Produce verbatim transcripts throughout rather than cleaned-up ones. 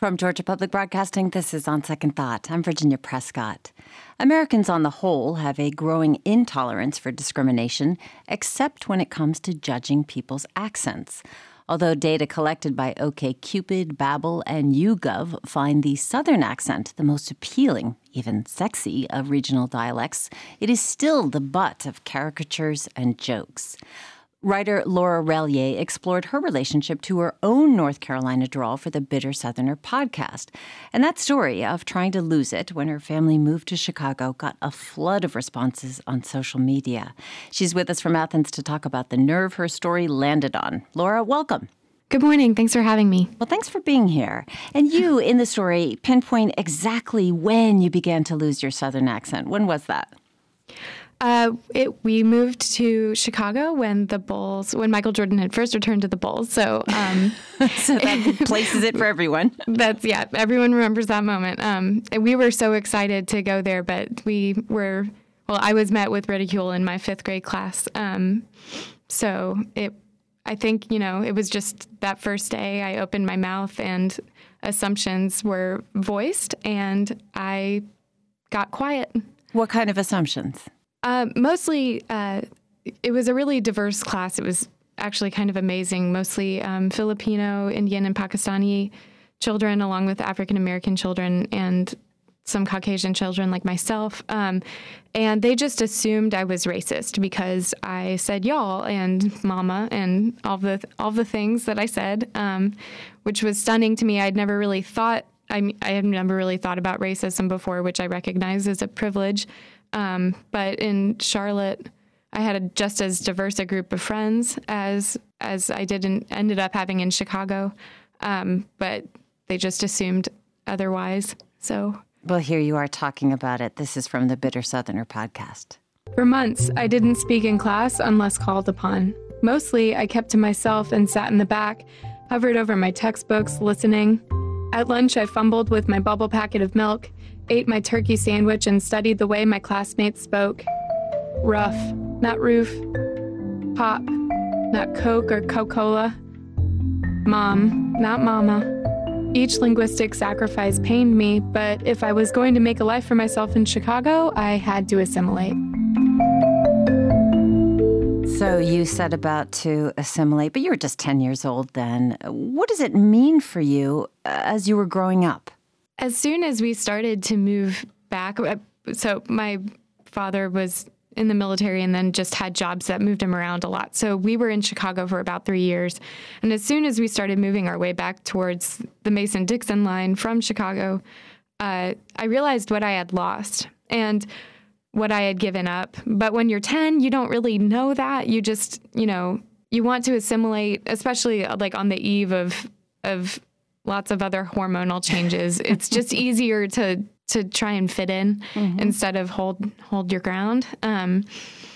From Georgia Public Broadcasting, this is On Second Thought. I'm Virginia Prescott. Americans on the whole have a growing intolerance for discrimination, except when it comes to judging people's accents. Although data collected by OkCupid, Babbel, and YouGov find the Southern accent the most appealing, even sexy, of regional dialects, it is still the butt of caricatures and jokes. Writer Laura Rellier explored her relationship to her own North Carolina drawl for the Bitter Southerner podcast. And that story of trying to lose it when her family moved to Chicago got a flood of responses on social media. She's with us from Athens to talk about the nerve her story landed on. Laura, welcome. Good morning. Thanks for having me. Well, thanks for being here. And you, in the story, pinpoint exactly when you began to lose your Southern accent. When was that? Uh, it, we moved to Chicago when the Bulls, when Michael Jordan had first returned to the Bulls. So, um, so that places it for everyone. That's, yeah, everyone remembers that moment. Um, and we were so excited to go there, but we were, well, I was met with ridicule in my fifth grade class. Um, so it, I think, you know, it was just that first day I opened my mouth and assumptions were voiced and I got quiet. What kind of assumptions? Uh, mostly, uh, it was a really diverse class. It was actually kind of amazing. Mostly um, Filipino, Indian, and Pakistani children, along with African-American children and some Caucasian children like myself. Um, and they just assumed I was racist because I said y'all and mama and all the all the things that I said, um, which was stunning to me. I'd never really thought, I, I had never really thought about racism before, which I recognize as a privilege. Um, but in Charlotte, I had a, just as diverse a group of friends as as I did in, ended up having in Chicago. Um, but they just assumed otherwise. So, well, here you are talking about it. This is from the Bitter Southerner podcast. For months, I didn't speak in class unless called upon. Mostly, I kept to myself and sat in the back, hovered over my textbooks, listening. At lunch, I fumbled with my bubble packet of milk, ate my turkey sandwich, and studied the way my classmates spoke. Rough, not roof. Pop, not Coke or Coca-Cola. Mom, not mama. Each linguistic sacrifice pained me, but if I was going to make a life for myself in Chicago, I had to assimilate. So you set about to assimilate, but you were just ten years old then. What does it mean for you as you were growing up? As soon as we started to move back, so my father was in the military and then just had jobs that moved him around a lot. So we were in Chicago for about three years. And as soon as we started moving our way back towards the Mason-Dixon line from Chicago, uh, I realized what I had lost and what I had given up. But when you're ten, you don't really know that. You just, you know, you want to assimilate, especially like on the eve of of lots of other hormonal changes. It's just easier to to try and fit in mm-hmm. instead of hold hold your ground. Um,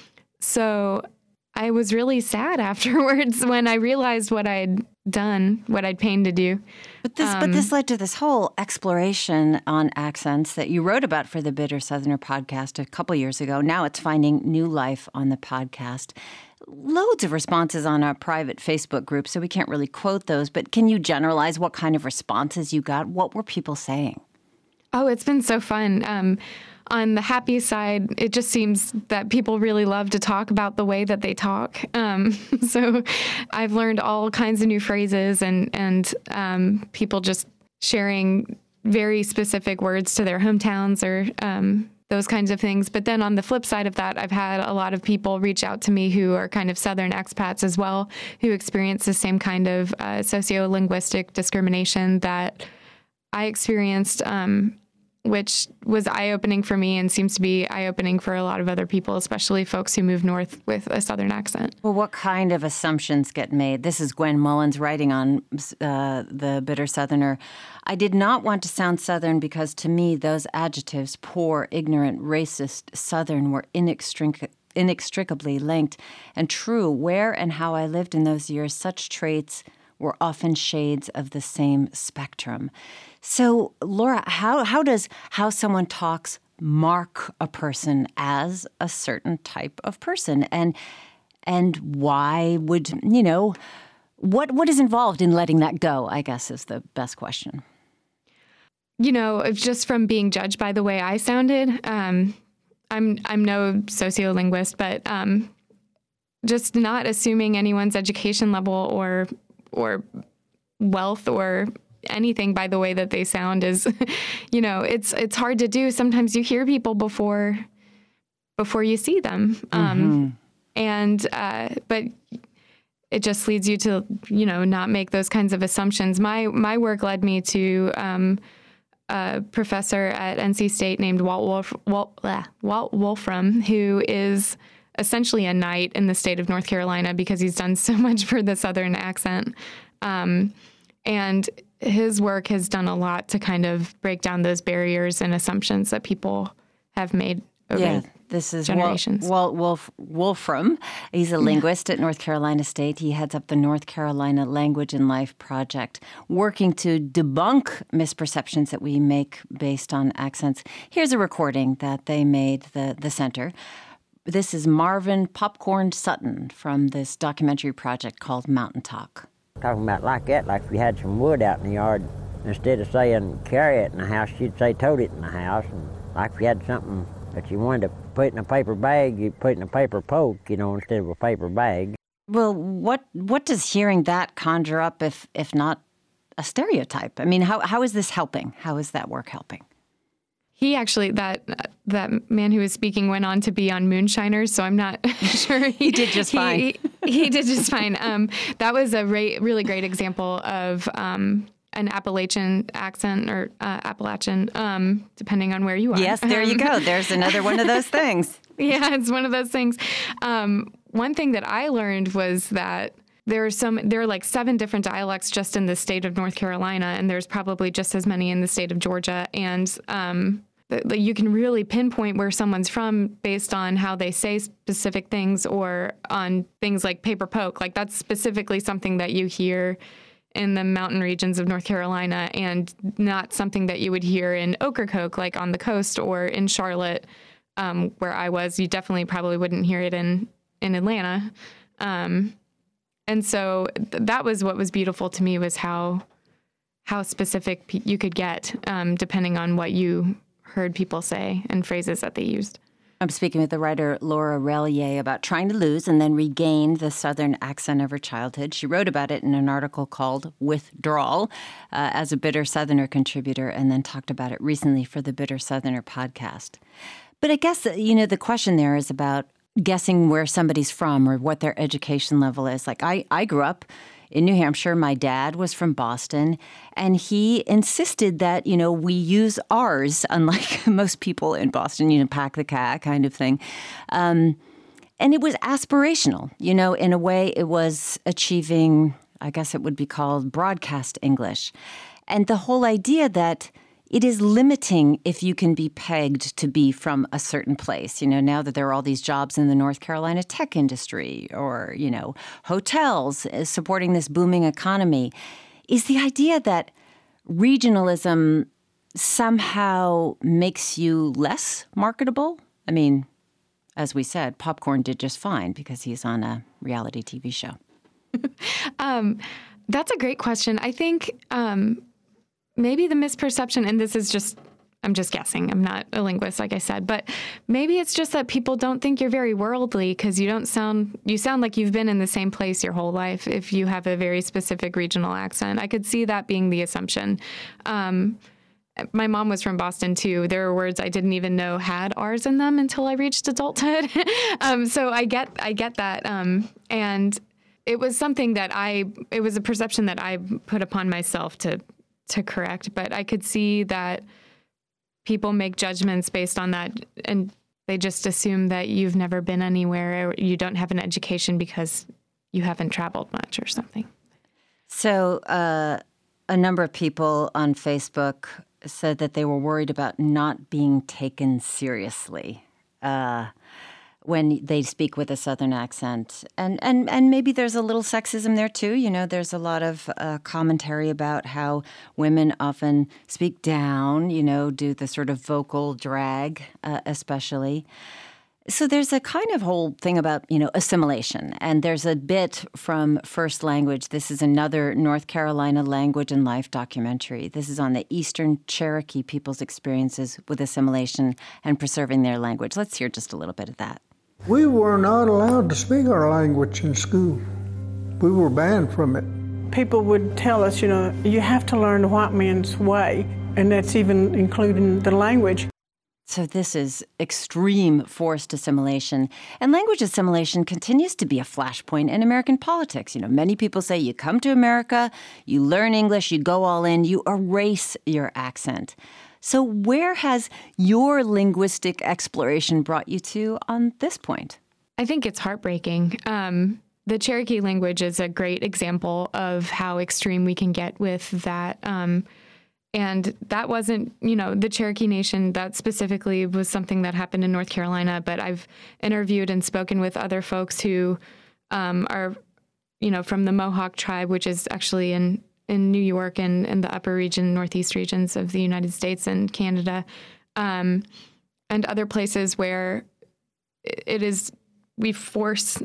so I was really sad afterwards when I realized what I'd done, what I'd pained to do. But this, um, but this led to this whole exploration on accents that you wrote about for the Bitter Southerner podcast a couple years ago. Now it's finding new life on the podcast. Loads of responses on our private Facebook group, so we can't really quote those. But can you generalize what kind of responses you got? What were people saying? Oh, it's been so fun. Um, on the happy side, it just seems that people really love to talk about the way that they talk. Um, so I've learned all kinds of new phrases and, and um, people just sharing very specific words to their hometowns or um, those kinds of things. But then on the flip side of that, I've had a lot of people reach out to me who are kind of Southern expats as well, who experience the same kind of uh, sociolinguistic discrimination that I experienced, um, which was eye-opening for me and seems to be eye-opening for a lot of other people, especially folks who move north with a Southern accent. Well, what kind of assumptions get made? This is Gwen Mullins writing on uh, the Bitter Southerner. I did not want to sound Southern because to me those adjectives, poor, ignorant, racist, Southern, were inextric- inextricably linked and true. Where and how I lived in those years, such traits were often shades of the same spectrum. So, Laura, how how does how someone talks mark a person as a certain type of person, and and why would you know what what is involved in letting that go? I guess is the best question. you know, just from being judged by the way I sounded. Um, I'm I'm no sociolinguist, but um, just not assuming anyone's education level or or wealth or anything by the way that they sound is, you know, it's it's hard to do. Sometimes you hear people before before you see them, um, mm-hmm. and uh, but it just leads you to, you know, not make those kinds of assumptions. My my work led me to um, a professor at N C State named Walt Wolf, Walt, bleh, Walt Wolfram, who is essentially a knight in the state of North Carolina because he's done so much for the Southern accent. Um, and his work has done a lot to kind of break down those barriers and assumptions that people have made over yeah, this is generations. Walt, Walt Wolf, Wolfram. He's a linguist yeah. at North Carolina State. He heads up the North Carolina Language and Life Project, working to debunk misperceptions that we make based on accents. Here's a recording that they made, the, the center. This is Marvin Popcorn Sutton from this documentary project called Mountain Talk. Talking about like that, like if you had some wood out in the yard, instead of saying carry it in the house, you'd say tote it in the house. And like if you had something that you wanted to put in a paper bag, you put it in a paper poke, you know, instead of a paper bag. Well, what what does hearing that conjure up if if not a stereotype? I mean, how how is this helping? How is that work helping? He actually, that that man who was speaking went on to be on Moonshiners, so I'm not sure. He, he did just fine. He, he did just fine. Um, that was a re- really great example of um, an Appalachian accent or uh, Appalachian, um, depending on where you are. Yes, there you go. There's another one of those things. Yeah, it's one of those things. Um, one thing that I learned was that there are some, there are like seven different dialects just in the state of North Carolina, and there's probably just as many in the state of Georgia. And um, th- you can really pinpoint where someone's from based on how they say specific things, or on things like paper poke. Like that's specifically something that you hear in the mountain regions of North Carolina, and not something that you would hear in Ocracoke, like on the coast, or in Charlotte, um, where I was. You definitely probably wouldn't hear it in, in Atlanta. Um, And so th- that was what was beautiful to me, was how how specific p- you could get um, depending on what you heard people say and phrases that they used. I'm speaking with the writer Laura Relier about trying to lose and then regain the Southern accent of her childhood. She wrote about it in an article called Withdrawal uh, as a Bitter Southerner contributor, and then talked about it recently for the Bitter Southerner podcast. But I guess, you know, the question there is about guessing where somebody's from or what their education level is. Like I, I grew up in New Hampshire. My dad was from Boston, and he insisted that, you know, we use R's, unlike most people in Boston, you know, pack the cat kind of thing. Um, and it was aspirational, you know, in a way it was achieving, I guess it would be called broadcast English. And the whole idea that it is limiting if you can be pegged to be from a certain place. You know, now that there are all these jobs in the North Carolina tech industry, or, you know, hotels supporting this booming economy, is the idea that regionalism somehow makes you less marketable. I mean, as we said, Popcorn did just fine because he's on a reality T V show. um, that's a great question. I think um, maybe the misperception, and this is just, I'm just guessing, I'm not a linguist, like I said, but maybe it's just that people don't think you're very worldly because you don't sound, you sound like you've been in the same place your whole life if you have a very specific regional accent. I could see that being the assumption. Um, my mom was from Boston, too. There were words I didn't even know had R's in them until I reached adulthood. um, so I get I get that. Um, and it was something that I, it was a perception that I put upon myself to to correct. But I could see that people make judgments based on that, and they just assume that you've never been anywhere, or you don't have an education because you haven't traveled much or something. So uh, a number of people on Facebook said that they were worried about not being taken seriously uh, when they speak with a Southern accent. And, and, and maybe there's a little sexism there, too. You know, there's a lot of uh, commentary about how women often speak down, you know, do the sort of vocal drag, uh, especially. So there's a kind of whole thing about, you know, assimilation. And there's a bit from First Language. This is another North Carolina language and life documentary. This is on the Eastern Cherokee people's experiences with assimilation and preserving their language. Let's hear just a little bit of that. We were not allowed to speak our language in school. We were banned from it. People would tell us, you know, you have to learn the white man's way, and that's even including the language. So this is extreme forced assimilation. And language assimilation continues to be a flashpoint in American politics. You know, many people say you come to America, you learn English, you go all in, you erase your accent. So where has your linguistic exploration brought you to on this point? I think it's heartbreaking. Um, the Cherokee language is a great example of how extreme we can get with that. Um, And that wasn't, you know, the Cherokee Nation, that specifically was something that happened in North Carolina. But I've interviewed and spoken with other folks who um, are, you know, from the Mohawk tribe, which is actually in, in New York and in the upper region, northeast regions of the United States and Canada, um, and other places where it is, we force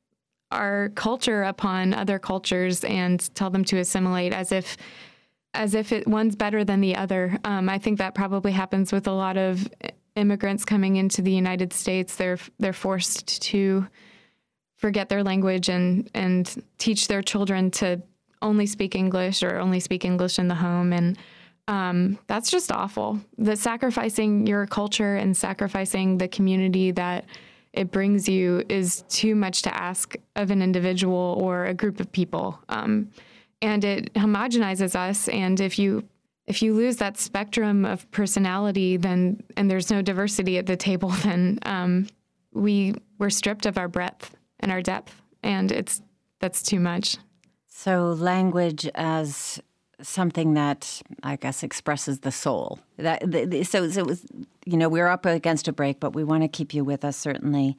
our culture upon other cultures and tell them to assimilate as if as if it, one's better than the other. Um, I think that probably happens with a lot of immigrants coming into the United States. They're they're forced to forget their language and and teach their children to only speak English or only speak English in the home. And um, that's just awful. The sacrificing your culture and sacrificing the community that it brings you is too much to ask of an individual or a group of people. Um, And it homogenizes us. And if you if you lose that spectrum of personality, then and there's no diversity at the table, then um, we we're stripped of our breadth and our depth, and it's that's too much. So language as something that I guess expresses the soul. That the, the, so, so it was, you know, we're up against a break, but we want to keep you with us certainly.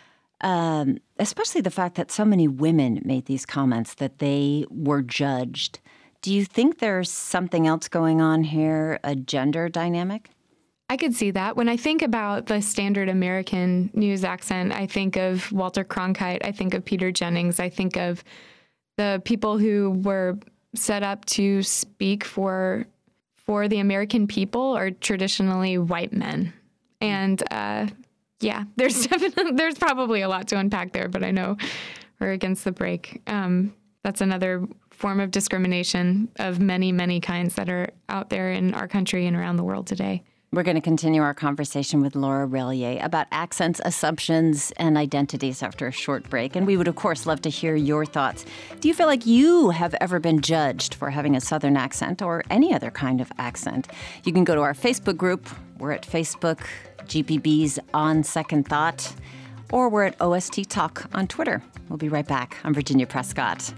Um, especially the fact that so many women made these comments that they were judged. Do you think there's something else going on here, a gender dynamic? I could see that. When I think about the standard American news accent, I think of Walter Cronkite, I think of Peter Jennings, I think of the people who were set up to speak for for the American people are traditionally white men. And uh Yeah, there's definitely, there's probably a lot to unpack there, but I know we're against the break. Um, that's another form of discrimination of many, many kinds that are out there in our country and around the world today. We're going to continue our conversation with Laura Rellier about accents, assumptions, and identities after a short break. And we would, of course, love to hear your thoughts. Do you feel like you have ever been judged for having a Southern accent or any other kind of accent? You can go to our Facebook group. We're at Facebook. G P B's On Second Thought, or we're at O S T Talk on Twitter. We'll be right back. I'm Virginia Prescott.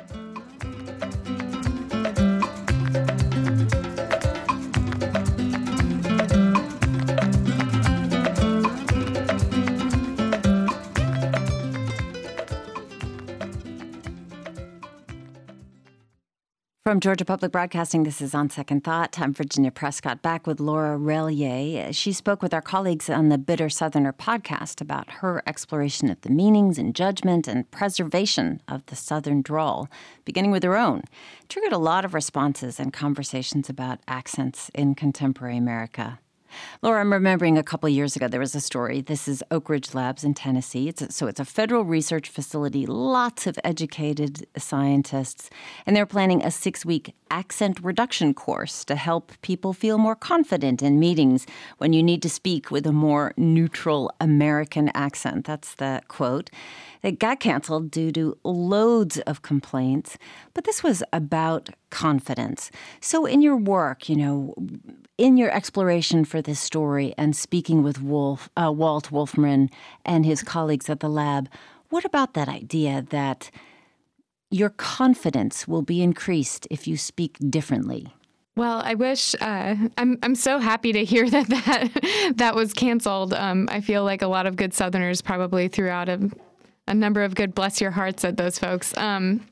From Georgia Public Broadcasting, this is On Second Thought. I'm Virginia Prescott, back with Laura Rellier. She spoke with our colleagues on the Bitter Southerner podcast about her exploration of the meanings and judgment and preservation of the Southern drawl, beginning with her own. It triggered a lot of responses and conversations about accents in contemporary America. Laura, I'm remembering a couple years ago, there was a story. This is Oak Ridge Labs in Tennessee. It's a, so it's a federal research facility, lots of educated scientists, and they're planning a six-week accent reduction course to help people feel more confident in meetings when you need to speak with a more neutral American accent. That's the quote. It got canceled due to loads of complaints, but this was about confidence. So in your work, you know, in your exploration for this story and speaking with Wolf, uh, Walt Wolfram and his colleagues at the lab, what about that idea that your confidence will be increased if you speak differently? Well, I wish uh, I'm I'm so happy to hear that that, that was canceled. Um, I feel like a lot of good Southerners probably threw out a, a number of good bless your hearts at those folks. Um,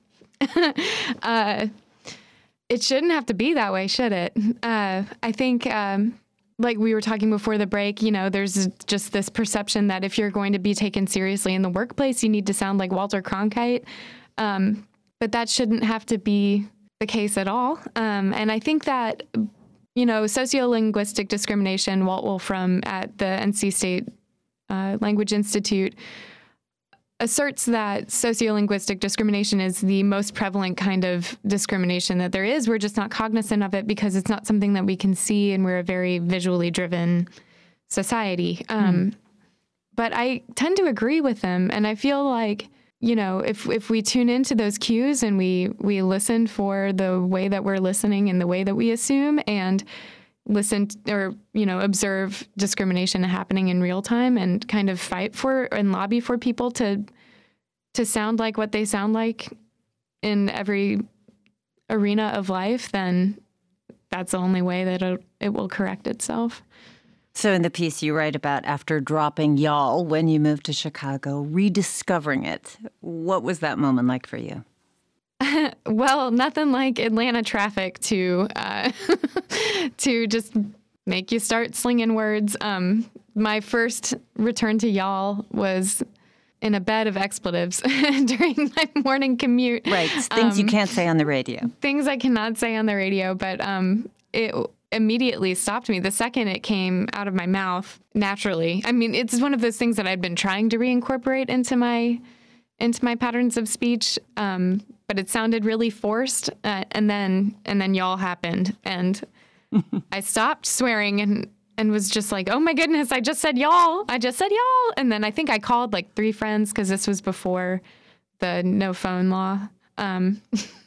uh, it shouldn't have to be that way, should it? Uh, I think um, like we were talking before the break, you know, there's just this perception that if you're going to be taken seriously in the workplace, you need to sound like Walter Cronkite. Um, but that shouldn't have to be the case at all. Um, and I think that, you know, sociolinguistic discrimination, Walt Wolfram at the N C State uh, Language Institute asserts that sociolinguistic discrimination is the most prevalent kind of discrimination that there is. We're just not cognizant of it because it's not something that we can see, and we're a very visually driven society. Um, mm. But I tend to agree with them, and I feel like, you know, if if we tune into those cues and we we listen for the way that we're listening and the way that we assume, and listen to, or, you know, observe discrimination happening in real time and kind of fight for and lobby for people to to sound like what they sound like in every arena of life, then that's the only way that it, it will correct itself. So in the piece you write about after dropping y'all when you moved to Chicago, rediscovering it. What was that moment like for you? Well, nothing like Atlanta traffic to uh, to just make you start slinging words. Um, my first return to y'all was in a bed of expletives during my morning commute. Right, things um, you can't say on the radio. Things I cannot say on the radio, but um, it immediately stopped me the second it came out of my mouth naturally. I mean, it's one of those things that I'd been trying to reincorporate into my into my patterns of speech. Um, but it sounded really forced, uh, and then and then y'all happened, and I stopped swearing and and was just like, oh my goodness, I just said y'all, I just said y'all, and then I think I called like three friends because this was before the no phone law, um,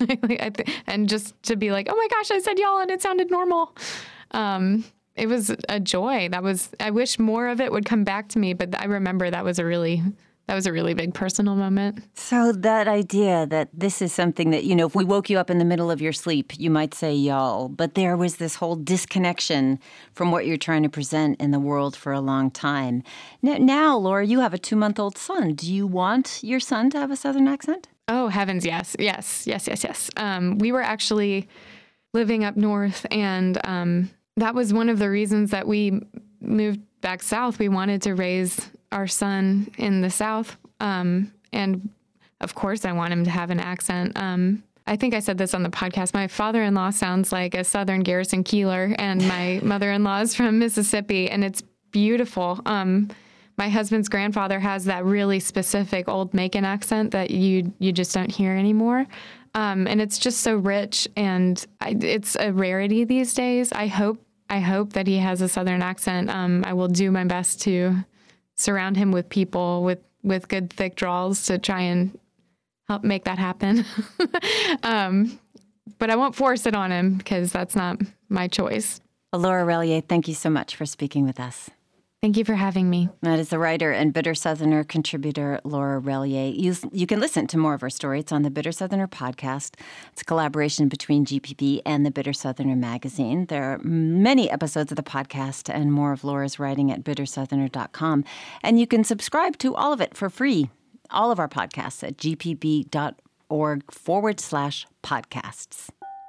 and just to be like, oh my gosh, I said y'all and it sounded normal. Um, it was a joy. That was, I wish more of it would come back to me, but I remember that was a really. That was a really big personal moment. So that idea that this is something that, you know, if we woke you up in the middle of your sleep, you might say y'all, but there was this whole disconnection from what you're trying to present in the world for a long time. Now, now Laura, you have a two-month-old son. Do you want your son to have a Southern accent? Oh, heavens, yes. Yes, yes, yes, yes. Um, we were actually living up north, and um, that was one of the reasons that we moved back south. We wanted to raise our son in the South. Um, and of course I want him to have an accent. Um, I think I said this on the podcast. My father-in-law sounds like a Southern Garrison Keillor, and my mother-in-law is from Mississippi, and it's beautiful. Um, my husband's grandfather has that really specific old Macon accent that you, you just don't hear anymore. Um, and it's just so rich, and I, it's a rarity these days. I hope, I hope that he has a Southern accent. Um, I will do my best to surround him with people with, with good, thick draws to try and help make that happen. um, but I won't force it on him because that's not my choice. Laura Rellier, thank you so much for speaking with us. Thank you for having me. That is the writer and Bitter Southerner contributor, Laura Rellier. You, you can listen to more of her story. It's on the Bitter Southerner podcast. It's a collaboration between G P B and the Bitter Southerner magazine. There are many episodes of the podcast and more of Laura's writing at bitter southerner dot com. And you can subscribe to all of it for free, all of our podcasts at gpb.org forward slash podcasts.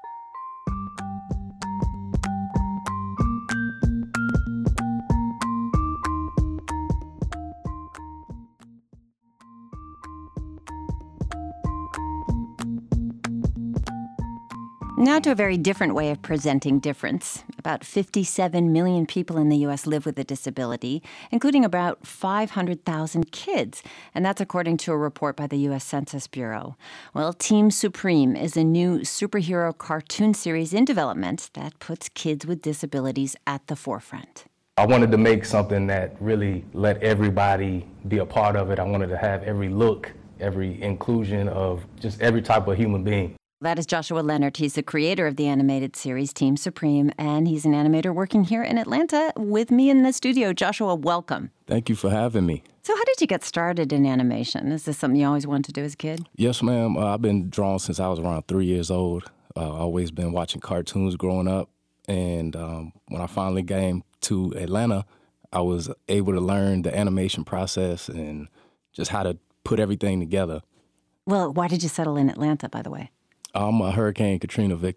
Now to a very different way of presenting difference. About fifty-seven million people in the U S live with a disability, including about five hundred thousand kids. And that's according to a report by the U S Census Bureau. Well, Team Supreme is a new superhero cartoon series in development that puts kids with disabilities at the forefront. I wanted to make something that really let everybody be a part of it. I wanted to have every look, every inclusion of just every type of human being. That is Joshua Leonard. He's the creator of the animated series Team Supreme, and he's an animator working here in Atlanta with me in the studio. Joshua, welcome. Thank you for having me. So how did you get started in animation? Is this something you always wanted to do as a kid? Yes, ma'am. Uh, I've been drawing since I was around three years old. Uh, always been watching cartoons growing up, and um, when I finally came to Atlanta, I was able to learn the animation process and just how to put everything together. Well, why did you settle in Atlanta, by the way? I'm a Hurricane Katrina victim.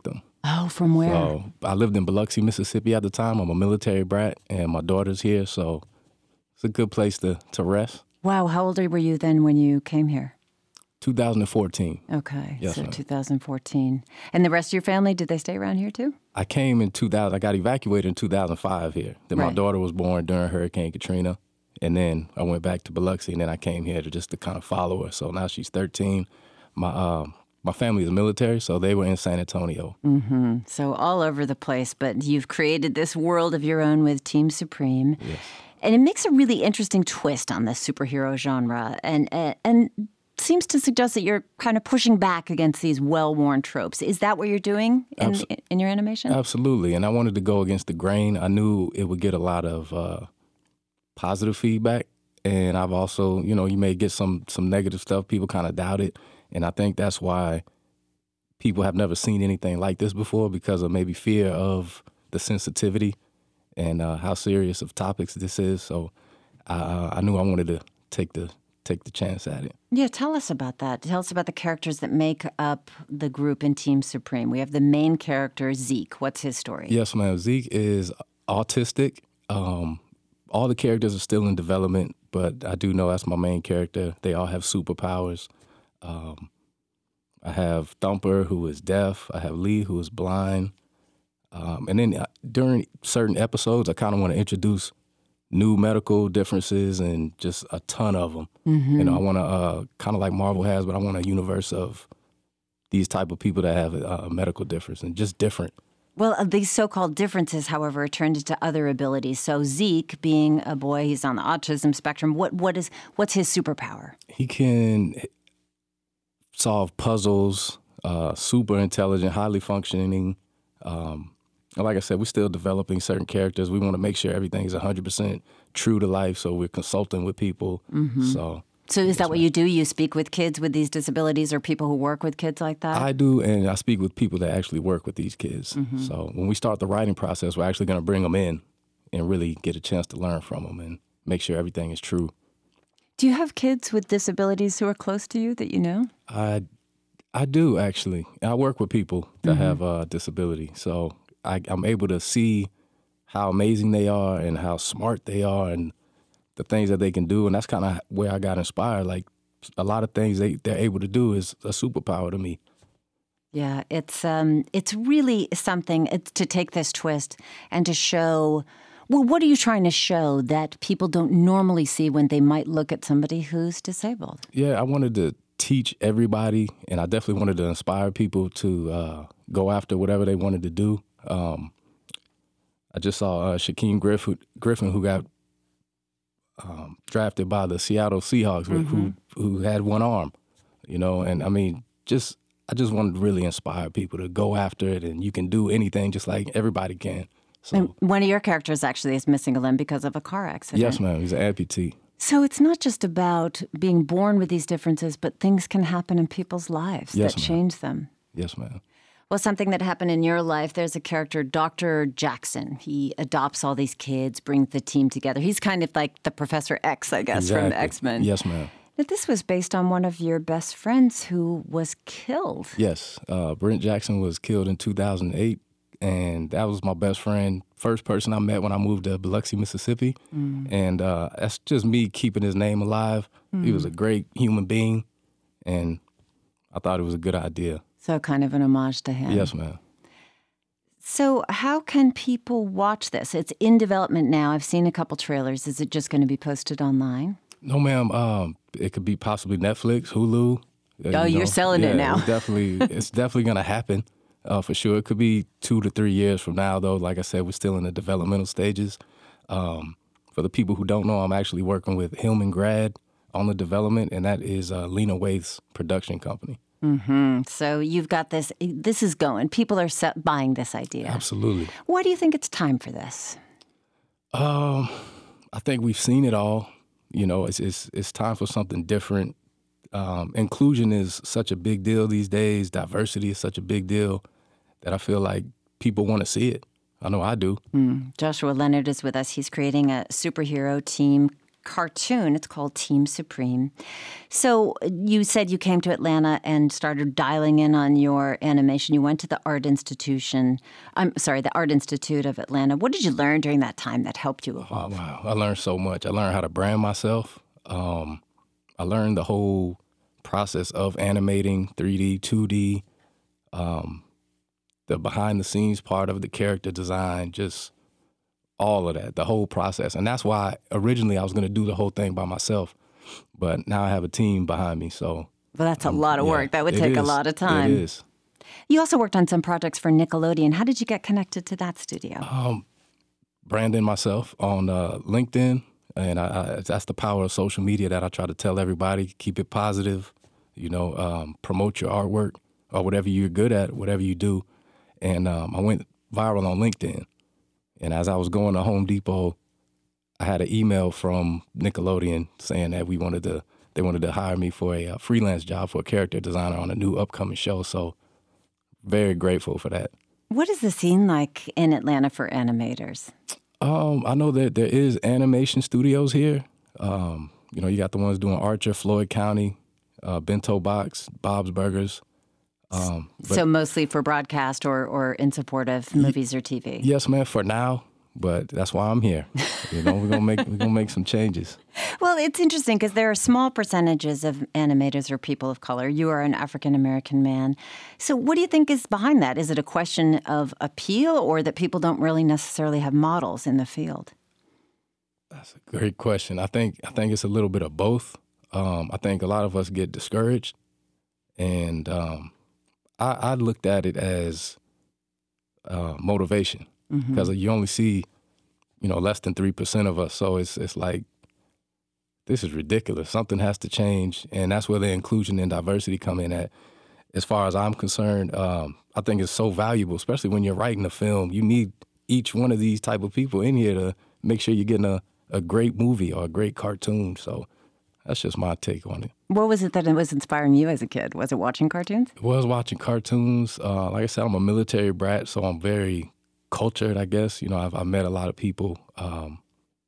Oh, from where? So I lived in Biloxi, Mississippi at the time. I'm a military brat, and my daughter's here, so it's a good place to, to rest. Wow, how old were you then when you came here? two thousand fourteen. Okay, Yes, so ma'am. two thousand fourteen. And the rest of your family, did they stay around here too? I came in two thousand. I got evacuated in two thousand five here. Then my Right. daughter was born during Hurricane Katrina, and then I went back to Biloxi, and then I came here to just to kind of follow her. So now she's thirteen. My um, my family is military, so they were in San Antonio. Mm-hmm. So all over the place, but you've created this world of your own with Team Supreme. Yes. And it makes a really interesting twist on the superhero genre, and and, and seems to suggest that you're kind of pushing back against these well-worn tropes. Is that what you're doing in, Abs- in your animation? Absolutely, and I wanted to go against the grain. I knew it would get a lot of uh, positive feedback, and I've also, you know, you may get some some negative stuff. People kind of doubt it, and I think that's why people have never seen anything like this before, because of maybe fear of the sensitivity and uh, how serious of topics this is. So uh, I knew I wanted to take the take the chance at it. Yeah, tell us about that. Tell us about the characters that make up the group in Team Supreme. We have the main character, Zeke. What's his story? Yes, ma'am. Zeke is autistic. Um, all the characters are still in development, but I do know that's my main character. They all have superpowers. Um, I have Thumper, who is deaf. I have Lee, who is blind. Um, and then uh, during certain episodes, I kind of want to introduce new medical differences and just a ton of them. Mm-hmm. You know, I want to, uh, kind of like Marvel has, but I want a universe of these type of people that have a, a medical difference and just different. Well, uh, these so-called differences, however, are turned into other abilities. So Zeke, being a boy, he's on the autism spectrum. What what is what's his superpower? He can solve puzzles, uh, super intelligent, highly functioning. Um, and like I said, we're still developing certain characters. We want to make sure everything is one hundred percent true to life, so we're consulting with people. Mm-hmm. So, So is that what you do? You speak with kids with these disabilities or people who work with kids like that? I do, and I speak with people that actually work with these kids. Mm-hmm. So when we start the writing process, we're actually going to bring them in and really get a chance to learn from them and make sure everything is true. Do you have kids with disabilities who are close to you that you know? I, I do, actually. I work with people that Mm-hmm. have a disability, so I, I'm able to see how amazing they are and how smart they are and the things that they can do, and that's kind of where I got inspired. Like, a lot of things they, they're able to do is a superpower to me. Yeah, it's um, it's really something it's to take this twist and to show, well, what are you trying to show that people don't normally see when they might look at somebody who's disabled? Yeah, I wanted to teach everybody, and I definitely wanted to inspire people to uh, go after whatever they wanted to do. Um, I just saw uh, Shaquem Griffin, Griffin, who got um, drafted by the Seattle Seahawks, mm-hmm. who who had one arm, you know. And I mean, just I just wanted to really inspire people to go after it, and you can do anything just like everybody can. So, And one of your characters actually is missing a limb because of a car accident. yes, ma'am. He's an amputee. So it's not just about being born with these differences, but things can happen in people's lives Yes, that ma'am. change them. Yes, ma'am. Well, something that happened in your life, there's a character, Doctor Jackson. He adopts all these kids, brings the team together. He's kind of like the Professor X, I guess, from the Exactly. X-Men. Yes, ma'am. But this was based on one of your best friends who was killed. Yes, uh, Brent Jackson was killed in two thousand eight, and that was my best friend, first person I met when I moved to Biloxi, Mississippi. Mm. And uh, that's just me keeping his name alive. Mm. He was a great human being, and I thought it was a good idea. So kind of an homage to him. Yes, ma'am. So how can people watch this? It's in development now. I've seen a couple trailers. Is it just going to be posted online? No, ma'am. Um, it could be possibly Netflix, Hulu. Uh, Oh, you you're know. selling yeah, it now. It's definitely, it's definitely going to happen uh, for sure. It could be two to three years from now, though. Like I said, we're still in the developmental stages. Um, for the people who don't know, I'm actually working with Hillman Grad on the development, and that is uh, Lena Waite's production company. Mm-hmm. So you've got this. This is going. People are set, buying this idea. Absolutely. Why do you think it's time for this? Um, I think we've seen it all. You know, it's it's it's time for something different. Um, inclusion is such a big deal these days. Diversity is such a big deal that I feel like people want to see it. I know I do. Mm. Joshua Leonard is with us. He's creating a superhero team cartoon. It's called Team Supreme. So you said you came to Atlanta and started dialing in on your animation. You went to the Art Institution. I'm sorry, the Art Institute of Atlanta. What did you learn during that time that helped you evolve? Oh, wow. I learned so much. I learned how to brand myself. Um, I learned the whole process of animating, three D, two D, um, the behind-the-scenes part of the character design, just all of that, the whole process. And that's why originally I was going to do the whole thing by myself, but now I have a team behind me, so. Well, that's a um, lot of yeah, work. That would it take is. a lot of time. It is. You also worked on some projects for Nickelodeon. How did you get connected to that studio? Um, branding myself on uh, LinkedIn, and I, I, that's the power of social media that I try to tell everybody. Keep it positive, you know, um, promote your artwork or whatever you're good at, whatever you do. And um, I went viral on LinkedIn. And as I was going to Home Depot, I had an email from Nickelodeon saying that we wanted to, they wanted to hire me for a, a freelance job for a character designer on a new upcoming show. So very grateful for that. What is the scene like in Atlanta for animators? Um, I know that there is animation studios here. Um, you know, you got the ones doing Archer, Floyd County, uh, Bento Box, Bob's Burgers. Um, so mostly for broadcast or, or in support of movies or T V? Yes, ma'am, for now. But that's why I'm here. You know, we're gonna make we're gonna make some changes. Well, it's interesting because there are small percentages of animators or people of color. You are an African American man. So what do you think is behind that? Is it a question of appeal or that people don't really necessarily have models in the field? That's a great question. I think I think it's a little bit of both. Um, I think a lot of us get discouraged, and um, I, I looked at it as uh, motivation. Because mm-hmm. you only see, you know, less than three percent of us. So it's it's like, this is ridiculous. Something has to change. And that's where the inclusion and diversity come in at. As far as I'm concerned, um, I think it's so valuable, especially when you're writing a film. You need each one of these type of people in here to make sure you're getting a, a great movie or a great cartoon. So that's just my take on it. What was it that was inspiring you as a kid? Was it watching cartoons? It was watching cartoons. Uh, like I said, I'm a military brat, so I'm very cultured, I guess. You know, I've, I've met a lot of people. Um,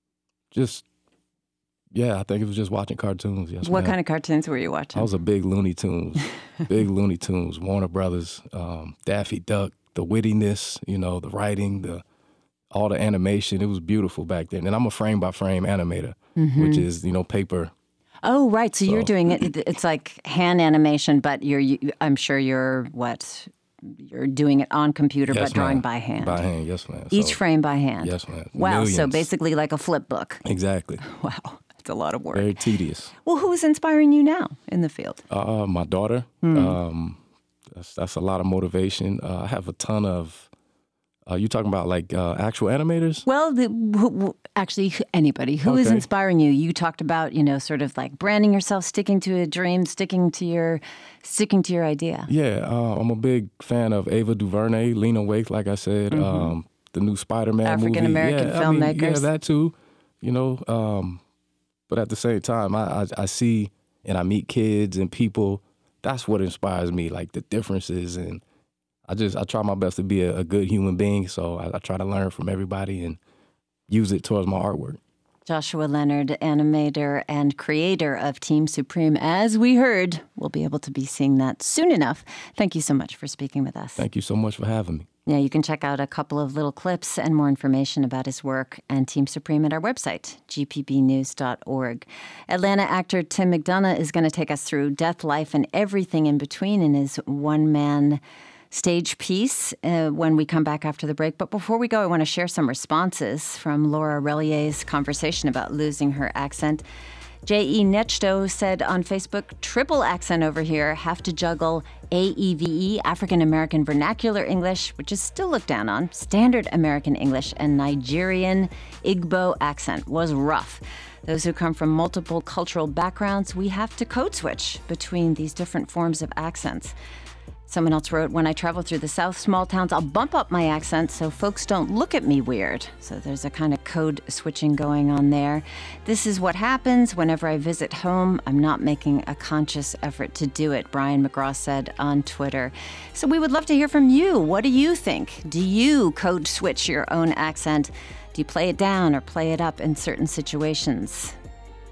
just, yeah, I think it was just watching cartoons. Yes, what ma'am. kind of cartoons were you watching? I was a big Looney Tunes, big Looney Tunes, Warner Brothers, um, Daffy Duck, the wittiness, you know, the writing, the all the animation. It was beautiful back then. And I'm a frame-by-frame animator, mm-hmm. which is, you know, paper. Oh, right. So, so you're doing it. It's like hand animation, but you're, you, I'm sure you're, what... You're doing it on computer, yes, but drawing ma'am. by hand. By hand, yes, ma'am. Each so, frame by hand. Yes, ma'am. Wow, Millions. So basically like a flip book. Exactly. Wow, it's a lot of work. Very tedious. Well, who's inspiring you now in the field? Uh, my daughter. Hmm. Um, that's, that's a lot of motivation. Uh, I have a ton of. Are you talking about like uh, actual animators? Well, the, who, actually, anybody. Who okay. is inspiring you? You talked about, you know, sort of like branding yourself, sticking to a dream, sticking to your, sticking to your idea. Yeah, uh, I'm a big fan of Ava DuVernay, Lena Waithe, like I said, mm-hmm. um, the new Spider-Man movie. African American yeah, filmmakers. I mean, yeah, that too. You know, um, but at the same time, I, I I see and I meet kids and people. That's what inspires me, like the differences and. I just, I try my best to be a, a good human being, so I, I try to learn from everybody and use it towards my artwork. Joshua Leonard, animator and creator of Team Supreme. As we heard, we'll be able to be seeing that soon enough. Thank you so much for speaking with us. Thank you so much for having me. Yeah, you can check out a couple of little clips and more information about his work and Team Supreme at our website, g p b news dot org. Atlanta actor Tim McDonough is going to take us through death, life, and everything in between in his one-man stage piece uh, when we come back after the break. But before we go, I want to share some responses from Laura Relier's conversation about losing her accent. J E. Nechto said on Facebook, triple accent over here, have to juggle A E V E, African American Vernacular English, which is still looked down on, Standard American English, and Nigerian Igbo accent was rough. Those who come from multiple cultural backgrounds, we have to code switch between these different forms of accents. Someone else wrote, when I travel through the South small towns, I'll bump up my accent so folks don't look at me weird. So there's a kind of code switching going on there. This is what happens whenever I visit home. I'm not making a conscious effort to do it, Brian McGraw said on Twitter. So we would love to hear from you. What do you think? Do you code switch your own accent? Do you play it down or play it up in certain situations?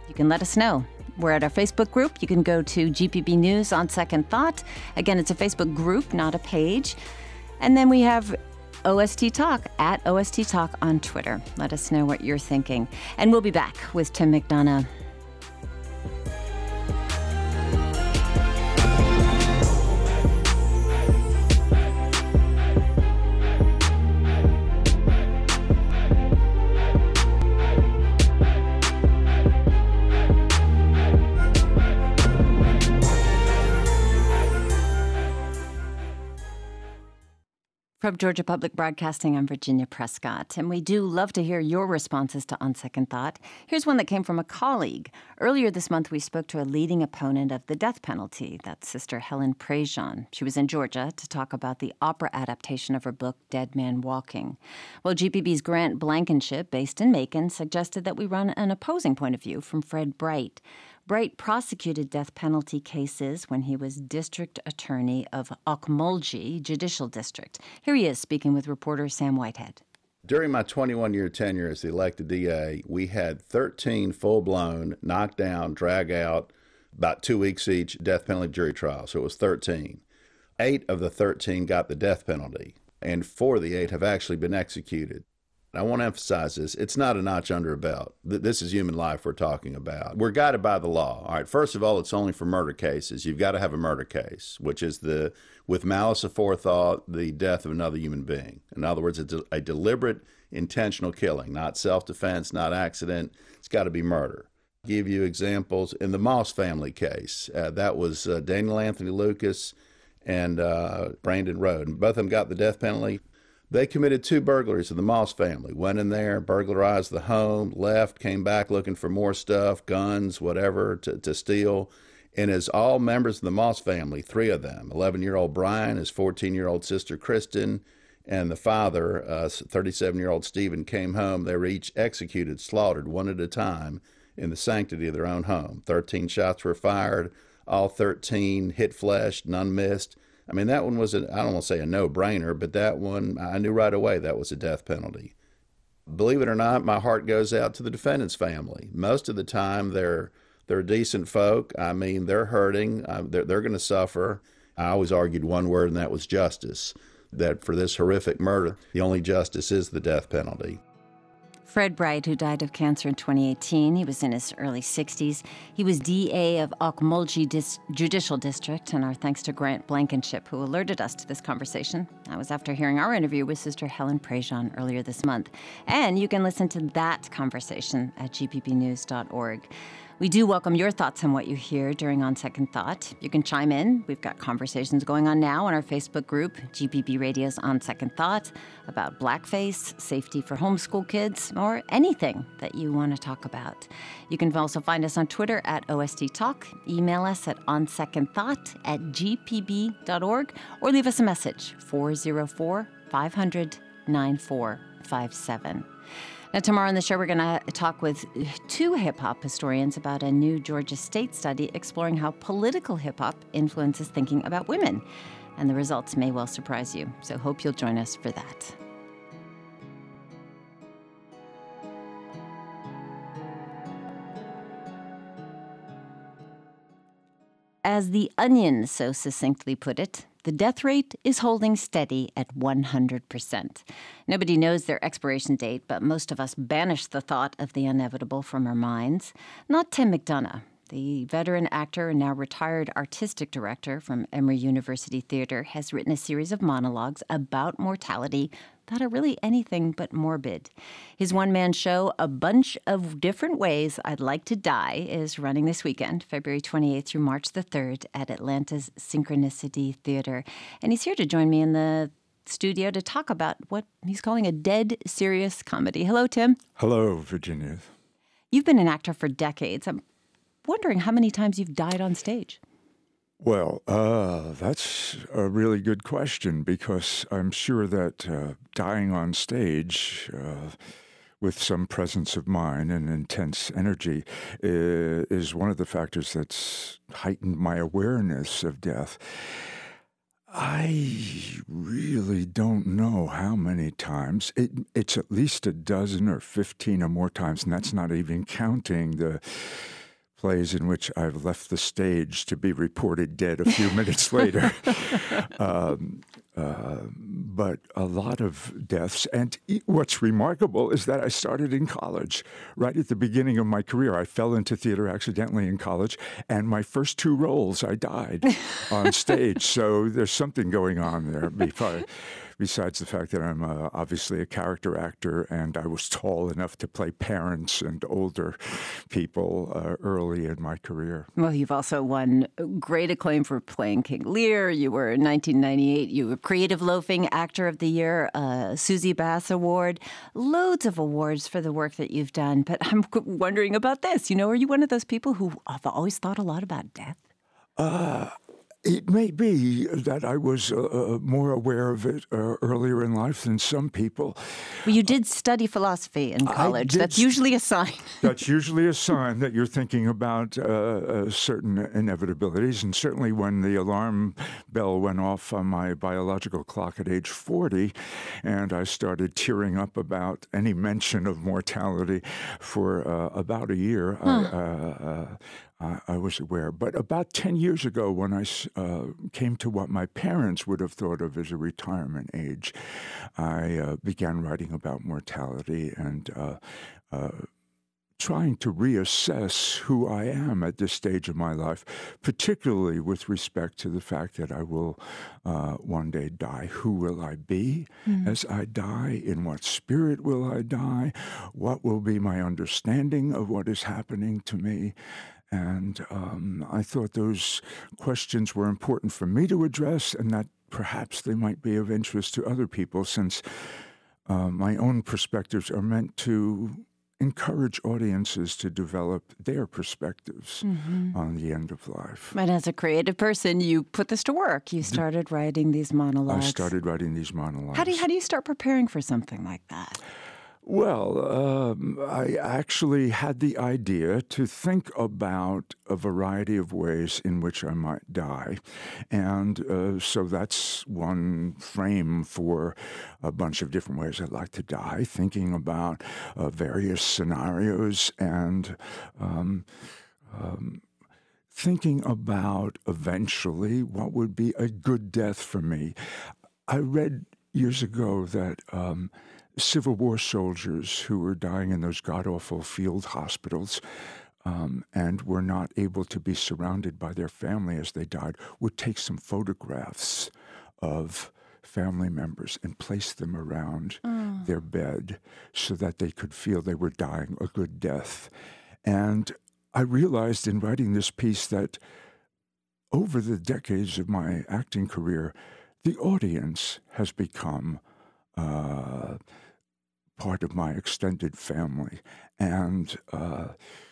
you can let us know. We're at our Facebook group. You can go to G P B News on Second Thought. Again, it's a Facebook group, not a page. And then we have O S T Talk, at O S T Talk on Twitter. Let us know what you're thinking. And we'll be back with Tim McDonough. From Georgia Public Broadcasting, I'm Virginia Prescott, and we do love to hear your responses to On Second Thought. Here's one that came from a colleague. Earlier this month, we spoke to a leading opponent of the death penalty. That's Sister Helen Prejean. She was in Georgia to talk about the opera adaptation of her book, Dead Man Walking. Well, G P B's Grant Blankenship, based in Macon, suggested that we run an opposing point of view from Fred Bright. Bright prosecuted death penalty cases when he was district attorney of Okmulgee Judicial District. Here he is speaking with reporter Sam Whitehead. During my twenty-one-year tenure as the elected D A, we had thirteen full-blown, knockdown, drag-out, about two weeks each, death penalty jury trials. So it was thirteen. Eight of the thirteen got the death penalty, and four of the eight have actually been executed. I want to emphasize this. It's not a notch under a belt. This is human life we're talking about. We're guided by the law. All right, first of all, it's only for murder cases. You've got to have a murder case, which is the, with malice aforethought, the death of another human being. In other words, it's a, a deliberate, intentional killing, not self-defense, not accident. It's got to be murder. I'll give you examples. In the Moss family case, uh, that was uh, Daniel Anthony Lucas and uh, Brandon Rode. And both of them got the death penalty. They committed two burglaries in the Moss family, went in there, burglarized the home, left, came back looking for more stuff, guns, whatever, to, to steal. And as all members of the Moss family, three of them, eleven-year-old Brian, his fourteen-year-old sister Kristen, and the father, uh, thirty-seven-year-old Stephen, came home, they were each executed, slaughtered one at a time in the sanctity of their own home. thirteen shots were fired, all thirteen hit flesh, none missed. I mean, that one was, a, I don't want to say a no-brainer, but that one, I knew right away that was a death penalty. Believe it or not, my heart goes out to the defendant's family. Most of the time, they're they're decent folk. I mean, they're hurting. Uh, they're they're going to suffer. I always argued one word, and that was justice, that for this horrific murder, the only justice is the death penalty. Fred Bright, who died of cancer in twenty eighteen. He was in his early sixties. He was D A of Okmulgee Dis- Judicial District, and our thanks to Grant Blankenship, who alerted us to this conversation. That was after hearing our interview with Sister Helen Prejean earlier this month. And you can listen to that conversation at g p b news dot org. We do welcome your thoughts on what you hear during On Second Thought. You can chime in. We've got conversations going on now on our Facebook group, G P B Radio's On Second Thought, about blackface, safety for homeschool kids, or anything that you want to talk about. You can also find us on Twitter at O S T Talk, email us at onsecondthought at g p b dot org, or leave us a message, four oh four, five hundred, nine four five seven. Now, tomorrow on the show, we're going to talk with two hip-hop historians about a new Georgia State study exploring how political hip-hop influences thinking about women. And the results may well surprise you, so hope you'll join us for that. As The Onion so succinctly put it, the death rate is holding steady at one hundred percent. Nobody knows their expiration date, but most of us banish the thought of the inevitable from our minds. Not Tim McDonough. The veteran actor and now retired artistic director from Emory University Theater has written a series of monologues about mortality that are really anything but morbid. His one-man show, A Bunch of Different Ways I'd Like to Die, is running this weekend, February twenty-eighth through March the third, at Atlanta's Synchronicity Theater. And he's here to join me in the studio to talk about what he's calling a dead serious comedy. Hello, Tim. Hello, Virginia. You've been an actor for decades. I'm wondering how many times you've died on stage. Well, uh, that's a really good question, because I'm sure that uh, dying on stage uh, with some presence of mind and intense energy is one of the factors that's heightened my awareness of death. I really don't know how many times. It, it's at least a dozen or fifteen or more times, and that's not even counting the plays in which I've left the stage to be reported dead a few minutes later. Um, uh, but a lot of deaths. And what's remarkable is that I started in college, right at the beginning of my career. I fell into theater accidentally in college, and my first two roles, I died on stage. So there's something going on there. Before, besides the fact that I'm uh, obviously a character actor, and I was tall enough to play parents and older people uh, early in my career. Well, you've also won great acclaim for playing King Lear. You were in nineteen ninety-eight, you were Creative Loafing Actor of the Year, uh, Susie Bass Award, loads of awards for the work that you've done. But I'm wondering about this. You know, are you one of those people who have always thought a lot about death? Uh It may be that I was uh, more aware of it uh, earlier in life than some people. Well, you did study philosophy in college. That's usually a sign. That's usually a sign that you're thinking about uh, uh, certain inevitabilities. And certainly when the alarm bell went off on my biological clock at age forty, and I started tearing up about any mention of mortality for uh, about a year, huh. I, uh, uh, I, I was aware. But about ten years ago, when I uh, came to what my parents would have thought of as a retirement age, I uh, began writing about mortality and uh, uh, trying to reassess who I am at this stage of my life, particularly with respect to the fact that I will uh, one day die. Who will I be mm. as I die? In what spirit will I die? What will be my understanding of what is happening to me? And um, I thought those questions were important for me to address, and that perhaps they might be of interest to other people, since uh, my own perspectives are meant to encourage audiences to develop their perspectives mm-hmm. on the end of life. And as a creative person, you put this to work. You started writing these monologues. I started writing these monologues. How do you, how do you start preparing for something like that? Well, um, I actually had the idea to think about a variety of ways in which I might die. And uh, so that's one frame for a bunch of different ways I'd like to die, thinking about uh, various scenarios and um, um, thinking about eventually what would be a good death for me. I read years ago that um, Civil War soldiers who were dying in those god-awful field hospitals um, and were not able to be surrounded by their family as they died would take some photographs of family members and place them around mm. their bed so that they could feel they were dying a good death. And I realized in writing this piece that over the decades of my acting career, the audience has become uh, part of my extended family. And uh,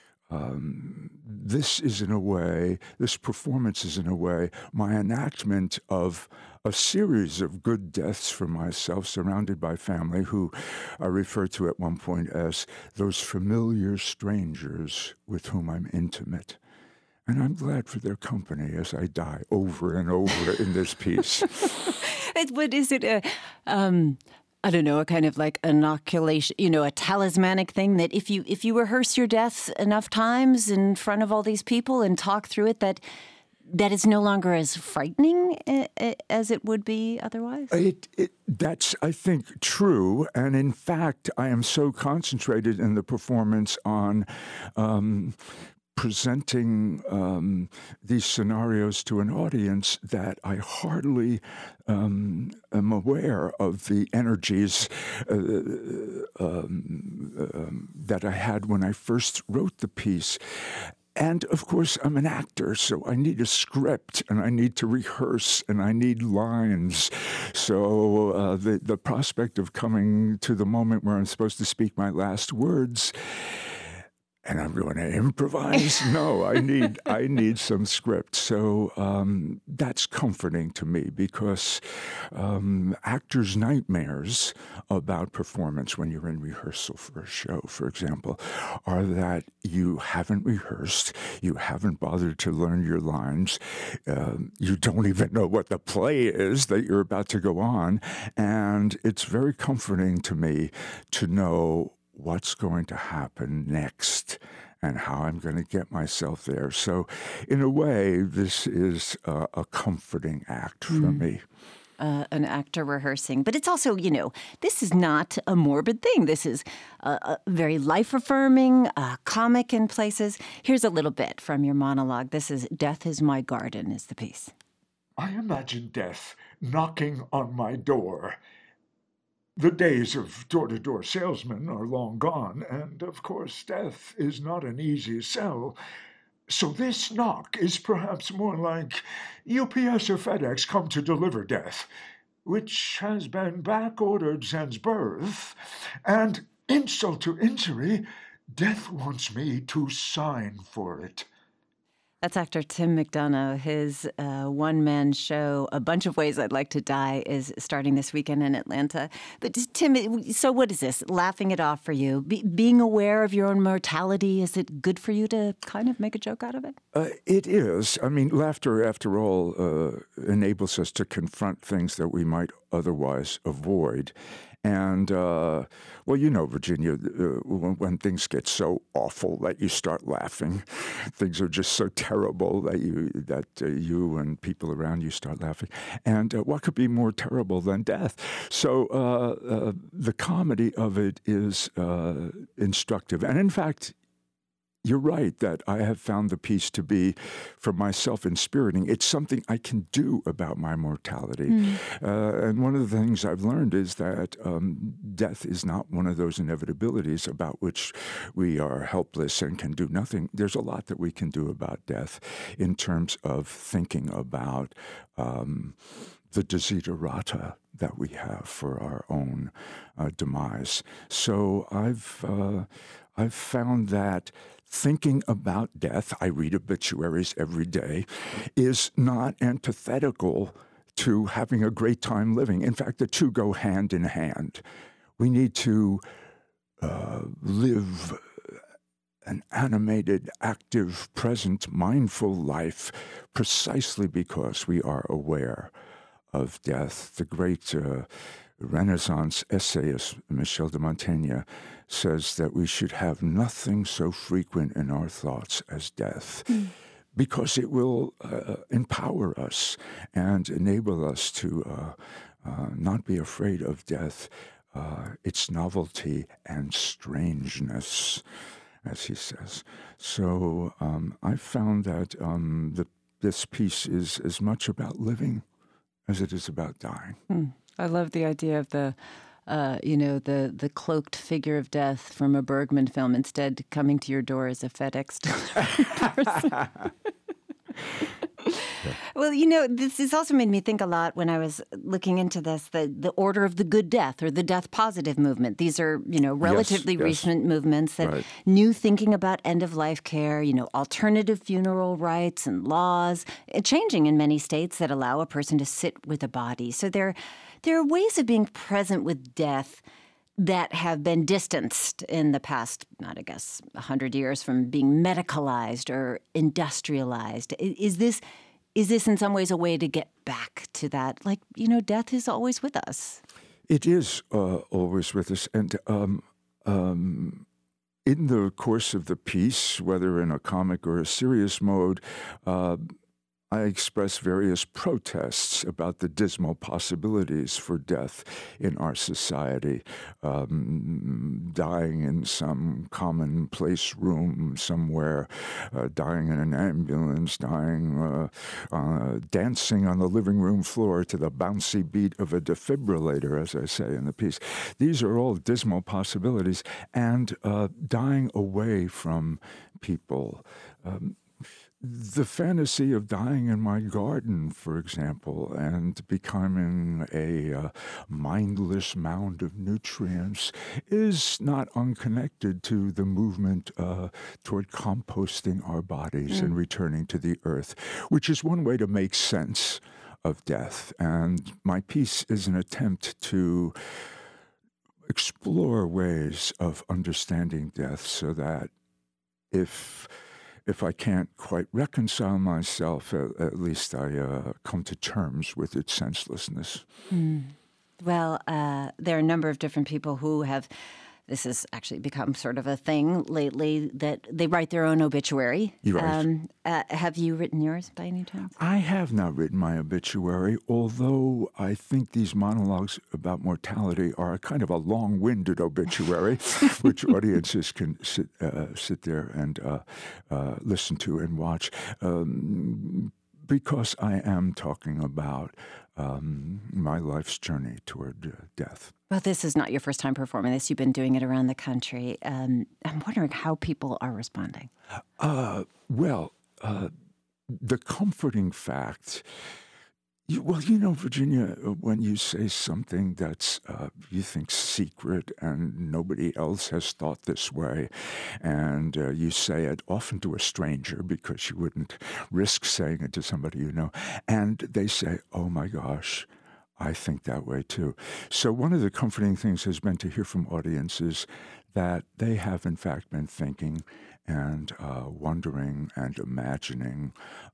um, this is in a way, this performance is in a way, my enactment of a series of good deaths for myself, surrounded by family who I refer to at one point as those familiar strangers with whom I'm intimate. And I'm glad for their company as I die over and over in this piece. What is it? A, um, I don't know, a kind of like inoculation, you know, a talismanic thing that if you if you rehearse your death enough times in front of all these people and talk through it, that that it's no longer as frightening as it would be otherwise? It, it, that's, I think, true. And in fact, I am so concentrated in the performance on um, presenting um, these scenarios to an audience that I hardly um, am aware of the energies uh, um, um, that I had when I first wrote the piece. And, of course, I'm an actor, so I need a script, and I need to rehearse, and I need lines. So uh, the, the prospect of coming to the moment where I'm supposed to speak my last words and I'm going to improvise. No, I need I need some script. So um, that's comforting to me because um, actors' nightmares about performance when you're in rehearsal for a show, for example, are that you haven't rehearsed, you haven't bothered to learn your lines, uh, you don't even know what the play is that you're about to go on, and it's very comforting to me to know what's going to happen next and how I'm going to get myself there. So in a way, this is uh, a comforting act for mm. me. Uh, an actor rehearsing. But it's also, you know, this is not a morbid thing. This is uh, uh, very life-affirming, uh, comic in places. Here's a little bit from your monologue. This is Death is My Garden is the piece. I imagine death knocking on my door. The days of door-to-door salesmen are long gone, and of course death is not an easy sell. So this knock is perhaps more like U P S or FedEx come to deliver death, which has been back-ordered since birth, and insult to injury, death wants me to sign for it. That's actor Tim McDonough. His uh, one-man show, A Bunch of Ways I'd Like to Die, is starting this weekend in Atlanta. But Tim, so what is this? Laughing it off for you? Be- being aware of your own mortality, is it good for you to kind of make a joke out of it? Uh, it is. I mean, laughter, after all, uh, enables us to confront things that we might otherwise avoid. And, uh, well, you know, Virginia, uh, when, when things get so awful that you start laughing, things are just so terrible that you that uh, you and people around you start laughing. And uh, what could be more terrible than death? So uh, uh, the comedy of it is uh, instructive. And in fact, you're right that I have found the piece to be, for myself, inspiriting. It's something I can do about my mortality. Mm. Uh, and one of the things I've learned is that um, death is not one of those inevitabilities about which we are helpless and can do nothing. There's a lot that we can do about death in terms of thinking about um, the desiderata that we have for our own uh, demise. So I've uh, I've found that thinking about death, I read obituaries every day, is not antithetical to having a great time living. In fact, the two go hand in hand. We need to uh, live an animated, active, present, mindful life precisely because we are aware of death. The great uh, Renaissance essayist Michel de Montaigne says that we should have nothing so frequent in our thoughts as death, mm. because it will uh, empower us and enable us to uh, uh, not be afraid of death, uh, its novelty and strangeness, as he says. So um, I found that um, the, this piece is as much about living as it is about dying. Mm. I love the idea of the, uh, you know, the the cloaked figure of death from a Bergman film instead coming to your door as a FedEx delivery person. Well, you know, this has also made me think a lot when I was looking into this, the, the Order of the Good Death or the Death Positive movement. These are, you know, relatively yes, yes. recent movements that right. new thinking about end-of-life care, you know, alternative funeral rites and laws, changing in many states that allow a person to sit with a body. So there, there are ways of being present with death that have been distanced in the past, not I guess, one hundred years from being medicalized or industrialized. Is this is this in some ways a way to get back to that? Like, you know, death is always with us. It is uh, always with us. And um, um, in the course of the piece, whether in a comic or a serious mode, uh, I express various protests about the dismal possibilities for death in our society. Um, dying in some commonplace room somewhere, uh, dying in an ambulance, dying, uh, uh, dancing on the living room floor to the bouncy beat of a defibrillator, as I say in the piece. These are all dismal possibilities, and uh, dying away from people. Um, the fantasy of dying in my garden, for example, and becoming a uh, mindless mound of nutrients is not unconnected to the movement uh, toward composting our bodies mm. and returning to the earth, which is one way to make sense of death. And my piece is an attempt to explore ways of understanding death so that if if I can't quite reconcile myself, at, at least I uh, come to terms with its senselessness. Mm. Well, uh, there are a number of different people who have, this has actually become sort of a thing lately, that they write their own obituary. You're right. Um, uh, have you written yours by any chance? I have not written my obituary, although I think these monologues about mortality are a kind of a long-winded obituary, which audiences can sit uh, sit there and uh, uh, listen to and watch, um, because I am talking about um, my life's journey toward uh, death. Well, this is not your first time performing this. You've been doing it around the country. Um, I'm wondering how people are responding. Uh, well, uh, the comforting fact, you, well, you know, Virginia, when you say something that's, uh, you think, secret and nobody else has thought this way, and uh, you say it often to a stranger because you wouldn't risk saying it to somebody you know, and they say, oh my gosh, I think that way too. So one of the comforting things has been to hear from audiences that they have in fact been thinking and uh, wondering and imagining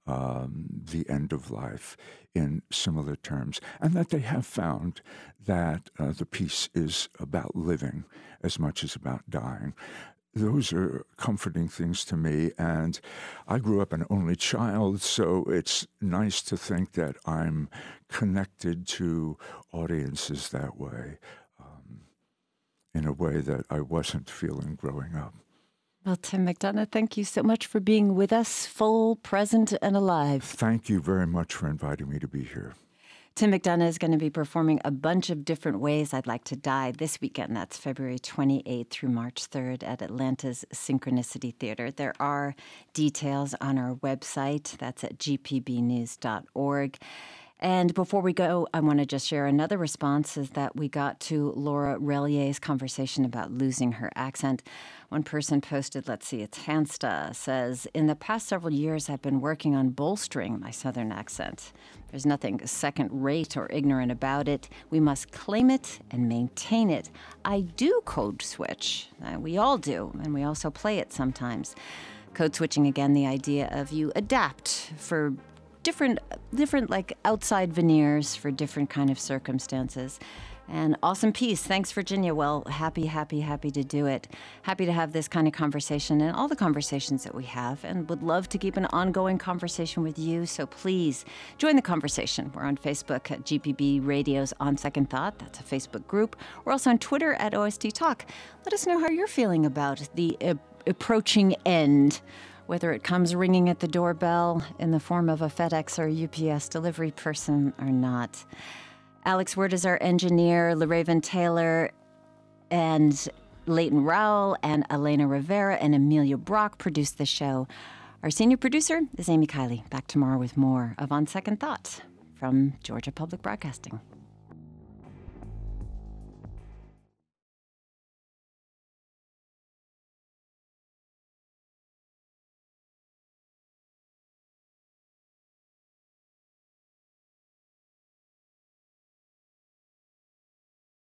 um, the end of life in similar terms, and that they have found that uh, the piece is about living as much as about dying. Those are comforting things to me, and I grew up an only child, so it's nice to think that I'm connected to audiences that way, um, in a way that I wasn't feeling growing up. Well, Tim McDonough, thank you so much for being with us, full, present, and alive. Thank you very much for inviting me to be here. Tim McDonough is going to be performing a bunch of different ways I'd Like to Die this weekend. That's February twenty-eighth through March third at Atlanta's Synchronicity Theater. There are details on our website. That's at g p b news dot org. And before we go, I want to just share another response is that we got to Laura Relier's conversation about losing her accent. One person posted, let's see, it's Hansta, says, in the past several years, I've been working on bolstering my Southern accent. There's nothing second-rate or ignorant about it. We must claim it and maintain it. I do code switch. Uh, we all do, and we also play it sometimes. Code switching, again, the idea of you adapt for different, different like outside veneers for different kind of circumstances. And awesome piece. Thanks, Virginia. Well, happy, happy, happy to do it. Happy to have this kind of conversation and all the conversations that we have, and would love to keep an ongoing conversation with you. So please join the conversation. We're on Facebook at G P B Radio's On Second Thought. That's a Facebook group. We're also on Twitter at O S T Talk. Let us know how you're feeling about the uh, approaching end, whether it comes ringing at the doorbell in the form of a FedEx or U P S delivery person or not. Alex Word is our engineer, LaRaven Taylor and Leighton Rowell and Elena Rivera and Amelia Brock produced the show. Our senior producer is Amy Kiley. Back tomorrow with more of On Second Thought from Georgia Public Broadcasting.